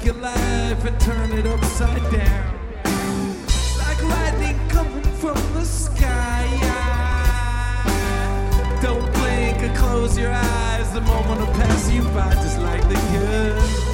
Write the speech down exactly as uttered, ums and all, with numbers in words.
your life and turn it upside down. Like lightning coming from the sky. Don't blink or close your eyes, the moment will pass you by just like the good.